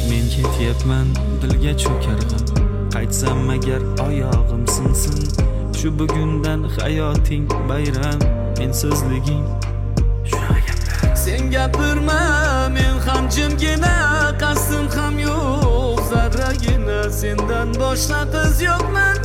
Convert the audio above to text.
Men ketyapman dilga cho'kar g'am, qaytsam agar oyog'im sinsin. Shu bugundan hayoting bayram, mensizliging shunaqa gaplar. Sen gapirma, men ham jimgina, qasdim ham yo'q zarragina. Sendan boshqa qiz yo'qman